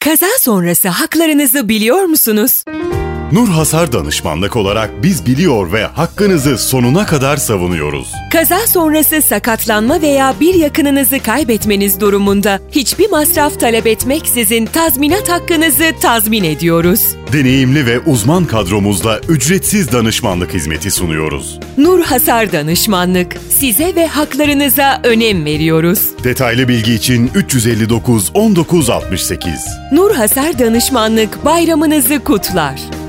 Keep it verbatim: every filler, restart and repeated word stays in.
Kaza sonrası haklarınızı biliyor musunuz? Nur Hasar Danışmanlık olarak biz biliyor ve hakkınızı sonuna kadar savunuyoruz. Kaza sonrası sakatlanma veya bir yakınınızı kaybetmeniz durumunda hiçbir masraf talep etmeksizin tazminat hakkınızı tazmin ediyoruz. Deneyimli ve uzman kadromuzla ücretsiz danışmanlık hizmeti sunuyoruz. Nur Hasar Danışmanlık, size ve haklarınıza önem veriyoruz. Detaylı bilgi için üç yüz elli dokuz on dokuz altmış sekiz. Nur Hasar Danışmanlık bayramınızı kutlar.